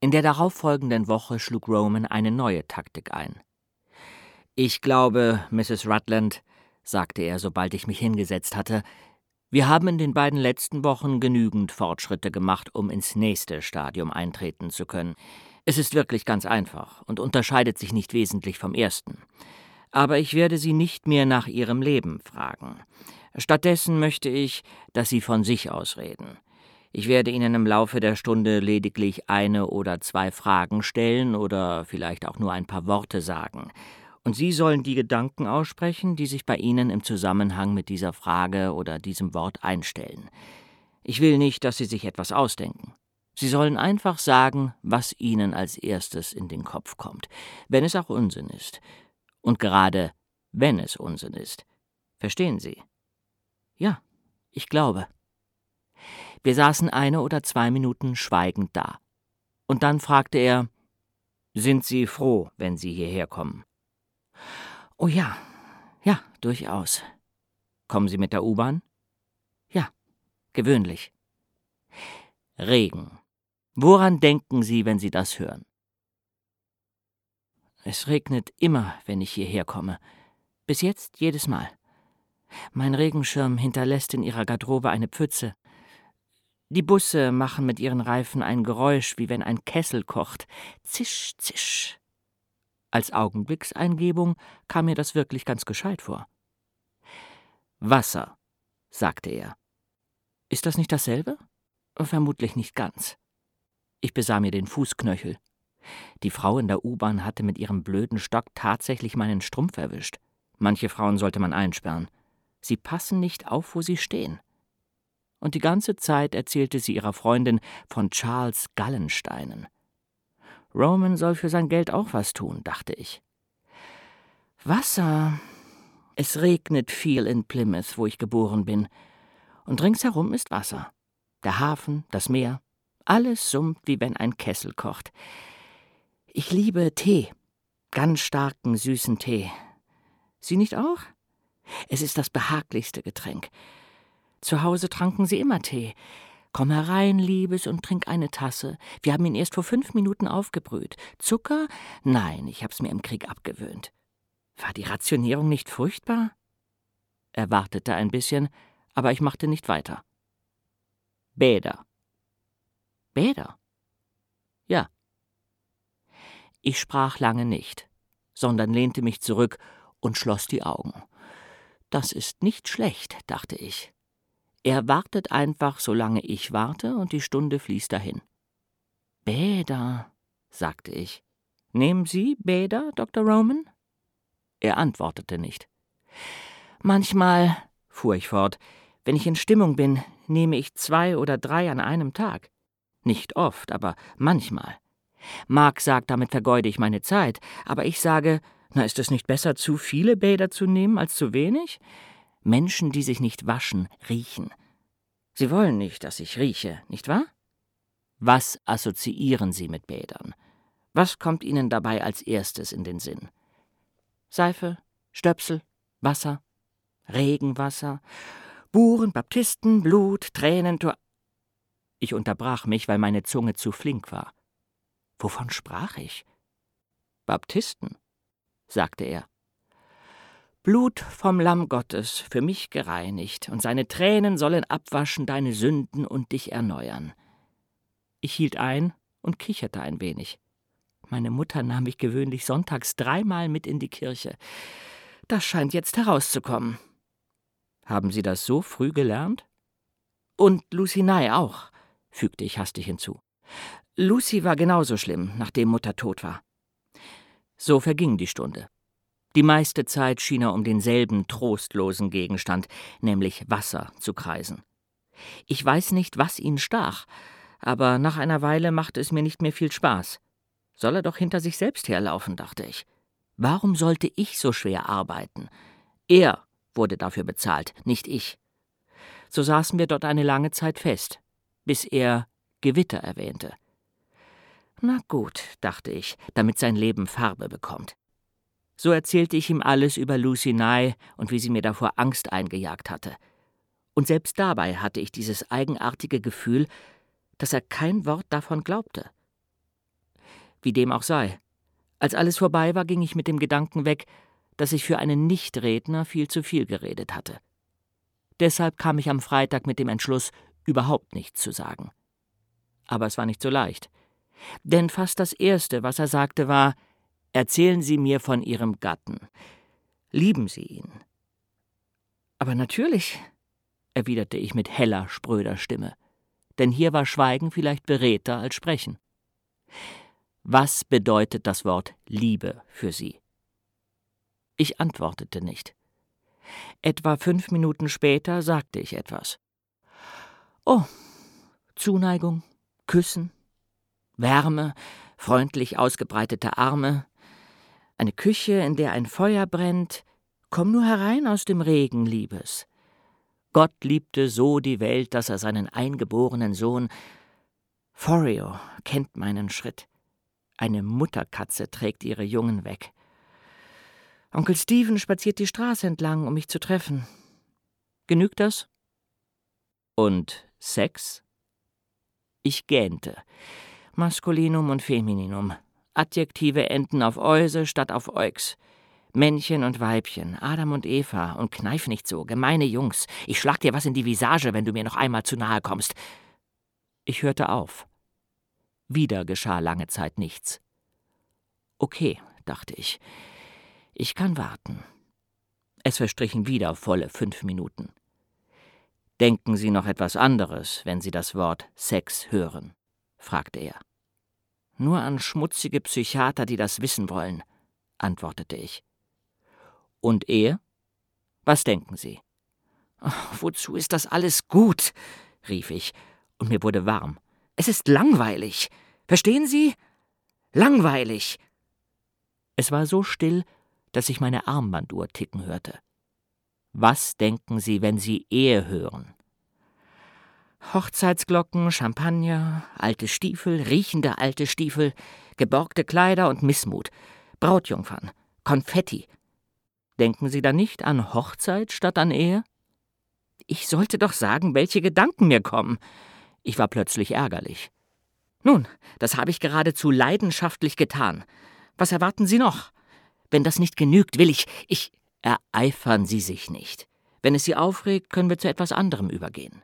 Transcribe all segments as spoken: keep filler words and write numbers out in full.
In der darauffolgenden Woche schlug Roman eine neue Taktik ein. »Ich glaube, Misses Rutland«, sagte er, sobald ich mich hingesetzt hatte, »wir haben in den beiden letzten Wochen genügend Fortschritte gemacht, um ins nächste Stadium eintreten zu können. Es ist wirklich ganz einfach und unterscheidet sich nicht wesentlich vom ersten. Aber ich werde Sie nicht mehr nach Ihrem Leben fragen. Stattdessen möchte ich, dass Sie von sich aus reden. Ich werde Ihnen im Laufe der Stunde lediglich eine oder zwei Fragen stellen oder vielleicht auch nur ein paar Worte sagen. Und Sie sollen die Gedanken aussprechen, die sich bei Ihnen im Zusammenhang mit dieser Frage oder diesem Wort einstellen. Ich will nicht, dass Sie sich etwas ausdenken. Sie sollen einfach sagen, was Ihnen als erstes in den Kopf kommt, wenn es auch Unsinn ist. Und gerade wenn es Unsinn ist. Verstehen Sie? Ja, ich glaube. Wir saßen eine oder zwei Minuten schweigend da. Und dann fragte er, »Sind Sie froh, wenn Sie hierher kommen?« »Oh ja, ja, durchaus.« »Kommen Sie mit der U-Bahn?« »Ja, gewöhnlich.« »Regen. Woran denken Sie, wenn Sie das hören?« »Es regnet immer, wenn ich hierher komme. Bis jetzt jedes Mal. Mein Regenschirm hinterlässt in Ihrer Garderobe eine Pfütze. Die Busse machen mit ihren Reifen ein Geräusch, wie wenn ein Kessel kocht. Zisch, zisch.« Als Augenblickseingebung kam mir das wirklich ganz gescheit vor. »Wasser«, sagte er. »Ist das nicht dasselbe?« »Vermutlich nicht ganz.« Ich besah mir den Fußknöchel. Die Frau in der U-Bahn hatte mit ihrem blöden Stock tatsächlich meinen Strumpf erwischt. Manche Frauen sollte man einsperren. Sie passen nicht auf, wo sie stehen. Und die ganze Zeit erzählte sie ihrer Freundin von Charles Gallensteinen. Roman soll für sein Geld auch was tun, dachte ich. Wasser. Es regnet viel in Plymouth, wo ich geboren bin. Und ringsherum ist Wasser. Der Hafen, das Meer. Alles summt, wie wenn ein Kessel kocht. Ich liebe Tee. Ganz starken, süßen Tee. Sie nicht auch? Es ist das behaglichste Getränk. Zu Hause tranken sie immer Tee. Komm herein, Liebes, und trink eine Tasse. Wir haben ihn erst vor fünf Minuten aufgebrüht. Zucker? Nein, ich hab's mir im Krieg abgewöhnt. War die Rationierung nicht furchtbar? Er wartete ein bisschen, aber ich machte nicht weiter. Bäder. Bäder? Ja. Ich sprach lange nicht, sondern lehnte mich zurück und schloss die Augen. Das ist nicht schlecht, dachte ich. Er wartet einfach, solange ich warte, und die Stunde fließt dahin. Bäder, sagte ich. Nehmen Sie Bäder, Doktor Roman? Er antwortete nicht. Manchmal, fuhr ich fort, wenn ich in Stimmung bin, nehme ich zwei oder drei an einem Tag. Nicht oft, aber manchmal. Mark sagt, damit vergeude ich meine Zeit, aber ich sage, na, ist es nicht besser, zu viele Bäder zu nehmen als zu wenig? Menschen, die sich nicht waschen, riechen. Sie wollen nicht, dass ich rieche, nicht wahr? Was assoziieren Sie mit Bädern? Was kommt Ihnen dabei als erstes in den Sinn? Seife, Stöpsel, Wasser, Regenwasser, Buren, Baptisten, Blut, Tränen, Tor... Ich unterbrach mich, weil meine Zunge zu flink war. Wovon sprach ich? Baptisten, sagte er. Blut vom Lamm Gottes, für mich gereinigt, und seine Tränen sollen abwaschen deine Sünden und dich erneuern. Ich hielt ein und kicherte ein wenig. Meine Mutter nahm mich gewöhnlich sonntags dreimal mit in die Kirche. Das scheint jetzt herauszukommen. Haben Sie das so früh gelernt? Und Lucy Nye auch, fügte ich hastig hinzu. Lucy war genauso schlimm, nachdem Mutter tot war. So verging die Stunde. Die meiste Zeit schien er um denselben trostlosen Gegenstand, nämlich Wasser, zu kreisen. Ich weiß nicht, was ihn stach, aber nach einer Weile machte es mir nicht mehr viel Spaß. Soll er doch hinter sich selbst herlaufen, dachte ich. Warum sollte ich so schwer arbeiten? Er wurde dafür bezahlt, nicht ich. So saßen wir dort eine lange Zeit fest, bis er Gewitter erwähnte. Na gut, dachte ich, damit sein Leben Farbe bekommt. So erzählte ich ihm alles über Lucy Nye und wie sie mir davor Angst eingejagt hatte. Und selbst dabei hatte ich dieses eigenartige Gefühl, dass er kein Wort davon glaubte. Wie dem auch sei. Als alles vorbei war, ging ich mit dem Gedanken weg, dass ich für einen Nichtredner viel zu viel geredet hatte. Deshalb kam ich am Freitag mit dem Entschluss, überhaupt nichts zu sagen. Aber es war nicht so leicht. Denn fast das Erste, was er sagte, war: »Erzählen Sie mir von Ihrem Gatten. Lieben Sie ihn?« »Aber natürlich«, erwiderte ich mit heller, spröder Stimme. Denn hier war Schweigen vielleicht beredter als Sprechen. »Was bedeutet das Wort Liebe für Sie?« Ich antwortete nicht. Etwa fünf Minuten später sagte ich etwas. »Oh, Zuneigung, Küssen, Wärme, freundlich ausgebreitete Arme, eine Küche, in der ein Feuer brennt. Komm nur herein aus dem Regen, Liebes. Gott liebte so die Welt, dass er seinen eingeborenen Sohn. Forio kennt meinen Schritt. Eine Mutterkatze trägt ihre Jungen weg. Onkel Stephen spaziert die Straße entlang, um mich zu treffen. Genügt das? Und Sex?« Ich gähnte. Maskulinum und Femininum. Adjektive enden auf Euse statt aufEux. Männchen und Weibchen, Adam und Eva, und kneif nicht so, gemeine Jungs. Ich schlag dir was in die Visage, wenn du mir noch einmal zu nahe kommst. Ich hörte auf. Wieder geschah lange Zeit nichts. Okay, dachte ich. Ich kann warten. Es verstrichen wieder volle fünf Minuten. »Denken Sie noch etwas anderes, wenn Sie das Wort Sex hören?« fragte er. »Nur an schmutzige Psychiater, die das wissen wollen«, antwortete ich. »Und Ehe? Was denken Sie?« »Ach, wozu ist das alles gut?«, rief ich, und mir wurde warm. »Es ist langweilig. Verstehen Sie? Langweilig.« Es war so still, dass ich meine Armbanduhr ticken hörte. »Was denken Sie, wenn Sie Ehe hören?« »Hochzeitsglocken, Champagner, alte Stiefel, riechende alte Stiefel, geborgte Kleider und Missmut, Brautjungfern, Konfetti. Denken Sie da nicht an Hochzeit statt an Ehe?« Ich sollte doch sagen, welche Gedanken mir kommen. Ich war plötzlich ärgerlich. »Nun, das habe ich geradezu leidenschaftlich getan. Was erwarten Sie noch? Wenn das nicht genügt, will ich, ich...« »Ereifern Sie sich nicht. Wenn es Sie aufregt, können wir zu etwas anderem übergehen.«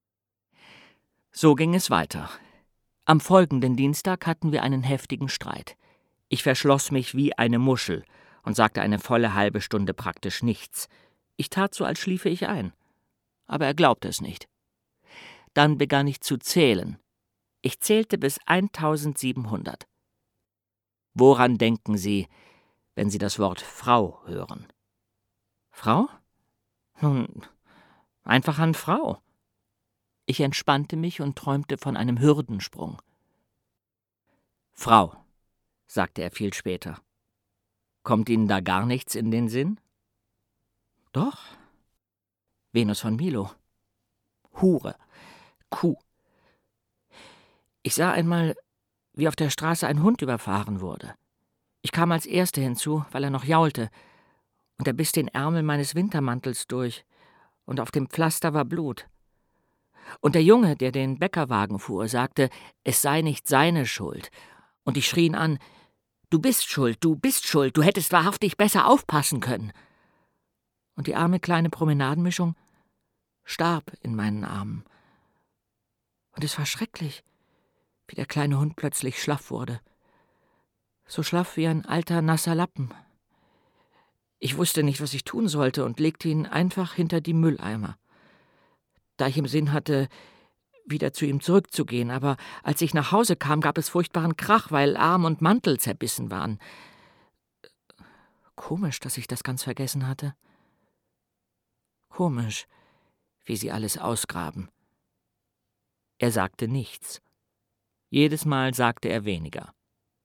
So ging es weiter. Am folgenden Dienstag hatten wir einen heftigen Streit. Ich verschloss mich wie eine Muschel und sagte eine volle halbe Stunde praktisch nichts. Ich tat so, als schliefe ich ein. Aber er glaubte es nicht. Dann begann ich zu zählen. Ich zählte bis eintausendsiebenhundert. »Woran denken Sie, wenn Sie das Wort Frau hören?« »Frau? Nun, einfach an Frau.« Ich entspannte mich und träumte von einem Hürdensprung. »Frau«, sagte er viel später. »Kommt Ihnen da gar nichts in den Sinn?« »Doch. Venus von Milo. Hure. Kuh. Ich sah einmal, wie auf der Straße ein Hund überfahren wurde. Ich kam als Erste hinzu, weil er noch jaulte, und er biss den Ärmel meines Wintermantels durch, und auf dem Pflaster war Blut. Und der Junge, der den Bäckerwagen fuhr, sagte, es sei nicht seine Schuld, und ich schrie ihn an, »Du bist schuld, du bist schuld, du hättest wahrhaftig besser aufpassen können.« Und die arme kleine Promenadenmischung starb in meinen Armen. Und es war schrecklich, wie der kleine Hund plötzlich schlaff wurde. So schlaff wie ein alter, nasser Lappen. Ich wusste nicht, was ich tun sollte, und legte ihn einfach hinter die Mülleimer. Da ich im Sinn hatte, wieder zu ihm zurückzugehen, aber als ich nach Hause kam, gab es furchtbaren Krach, weil Arm und Mantel zerbissen waren. Komisch, dass ich das ganz vergessen hatte. Komisch, wie sie alles ausgraben. Er sagte nichts. Jedes Mal sagte er weniger.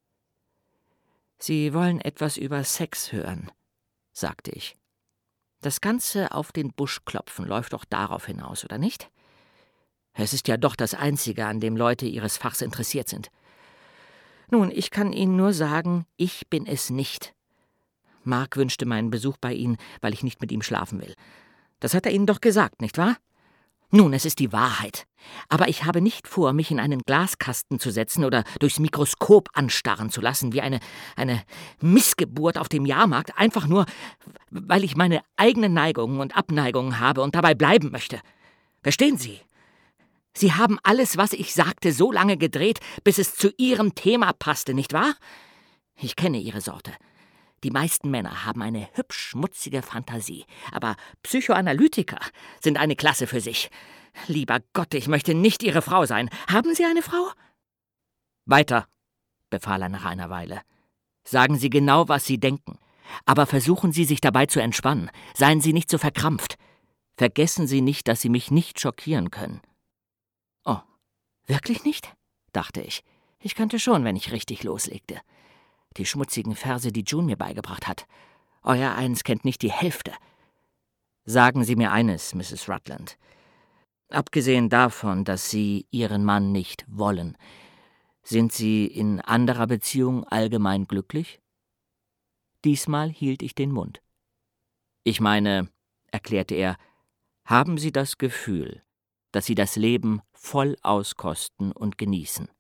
»Sie wollen etwas über Sex hören«, sagte ich. »Das ganze auf den Busch klopfen läuft doch darauf hinaus, oder nicht? Es ist ja doch das Einzige, an dem Leute ihres Fachs interessiert sind. Nun, ich kann Ihnen nur sagen, ich bin es nicht. Mark wünschte meinen Besuch bei Ihnen, weil ich nicht mit ihm schlafen will. Das hat er Ihnen doch gesagt, nicht wahr? Nun, es ist die Wahrheit. Aber ich habe nicht vor, mich in einen Glaskasten zu setzen oder durchs Mikroskop anstarren zu lassen, wie eine, eine Missgeburt auf dem Jahrmarkt, einfach nur, weil ich meine eigenen Neigungen und Abneigungen habe und dabei bleiben möchte. Verstehen Sie? Sie haben alles, was ich sagte, so lange gedreht, bis es zu Ihrem Thema passte, nicht wahr? Ich kenne Ihre Sorte. Die meisten Männer haben eine hübsch schmutzige Fantasie, aber Psychoanalytiker sind eine Klasse für sich. Lieber Gott, ich möchte nicht Ihre Frau sein. Haben Sie eine Frau? Weiter, befahl er nach einer Weile. Sagen Sie genau, was Sie denken. Aber versuchen Sie, sich dabei zu entspannen. Seien Sie nicht so verkrampft. Vergessen Sie nicht, dass Sie mich nicht schockieren können. Oh, wirklich nicht? Dachte ich. Ich könnte schon, wenn ich richtig loslegte. Die schmutzigen Verse, die June mir beigebracht hat. Euer Eins kennt nicht die Hälfte. Sagen Sie mir eines, Misses Rutland. Abgesehen davon, dass Sie Ihren Mann nicht wollen, sind Sie in anderer Beziehung allgemein glücklich? Diesmal hielt ich den Mund. Ich meine, erklärte er, haben Sie das Gefühl, dass Sie das Leben voll auskosten und genießen?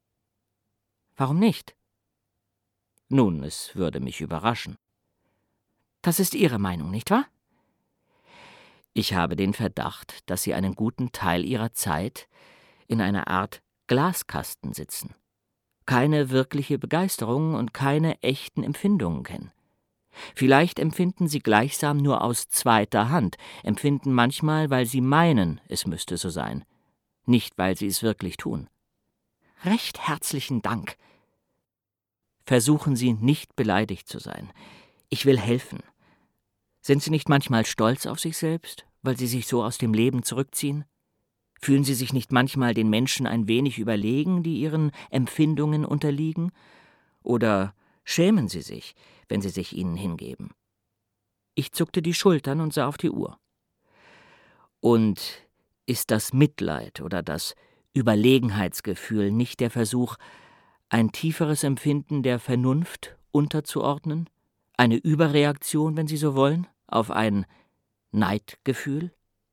Warum nicht? Nun, es würde mich überraschen. Das ist Ihre Meinung, nicht wahr? Ich habe den Verdacht, dass Sie einen guten Teil Ihrer Zeit in einer Art Glaskasten sitzen, keine wirkliche Begeisterung und keine echten Empfindungen kennen. Vielleicht empfinden Sie gleichsam nur aus zweiter Hand, empfinden manchmal, weil Sie meinen, es müsste so sein, nicht weil Sie es wirklich tun. Recht herzlichen Dank. Versuchen Sie nicht beleidigt zu sein. Ich will helfen. Sind Sie nicht manchmal stolz auf sich selbst, weil Sie sich so aus dem Leben zurückziehen? Fühlen Sie sich nicht manchmal den Menschen ein wenig überlegen, die Ihren Empfindungen unterliegen? Oder schämen Sie sich, wenn Sie sich ihnen hingeben? Ich zuckte die Schultern und sah auf die Uhr. Und ist das Mitleid oder das Überlegenheitsgefühl nicht der Versuch, ein tieferes Empfinden der Vernunft unterzuordnen? Eine Überreaktion, wenn Sie so wollen, auf ein Neidgefühl?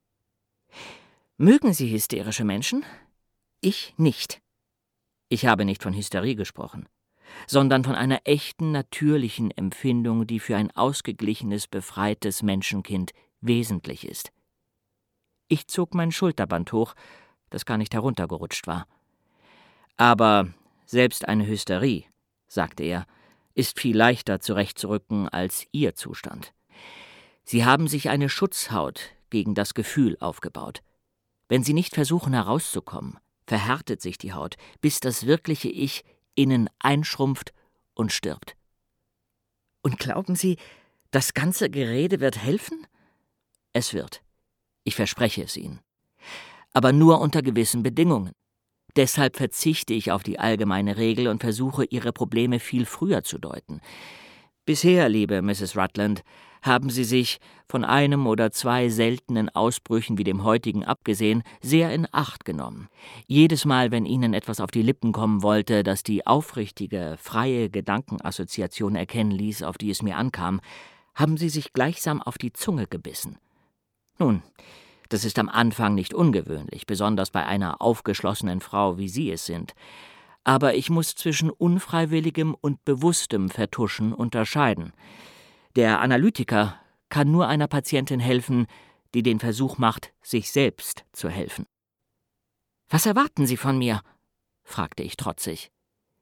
Mögen Sie hysterische Menschen? Ich nicht. Ich habe nicht von Hysterie gesprochen, sondern von einer echten, natürlichen Empfindung, die für ein ausgeglichenes, befreites Menschenkind wesentlich ist. Ich zog mein Schulterband hoch, das gar nicht heruntergerutscht war. Aber selbst eine Hysterie, sagte er, ist viel leichter zurechtzurücken als Ihr Zustand. Sie haben sich eine Schutzhaut gegen das Gefühl aufgebaut. Wenn Sie nicht versuchen herauszukommen, verhärtet sich die Haut, bis das wirkliche Ich innen einschrumpft und stirbt. Und glauben Sie, das ganze Gerede wird helfen? Es wird. Ich verspreche es Ihnen. Aber nur unter gewissen Bedingungen. Deshalb verzichte ich auf die allgemeine Regel und versuche, Ihre Probleme viel früher zu deuten. Bisher, liebe Misses Rutland, haben Sie sich, von einem oder zwei seltenen Ausbrüchen wie dem heutigen abgesehen, sehr in Acht genommen. Jedes Mal, wenn Ihnen etwas auf die Lippen kommen wollte, das die aufrichtige, freie Gedankenassoziation erkennen ließ, auf die es mir ankam, haben Sie sich gleichsam auf die Zunge gebissen. Nun, das ist am Anfang nicht ungewöhnlich, besonders bei einer aufgeschlossenen Frau, wie Sie es sind. Aber ich muss zwischen unfreiwilligem und bewusstem Vertuschen unterscheiden. Der Analytiker kann nur einer Patientin helfen, die den Versuch macht, sich selbst zu helfen. »Was erwarten Sie von mir?« fragte ich trotzig.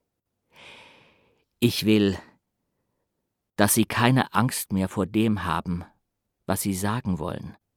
»Ich will, dass Sie keine Angst mehr vor dem haben, was Sie sagen wollen«,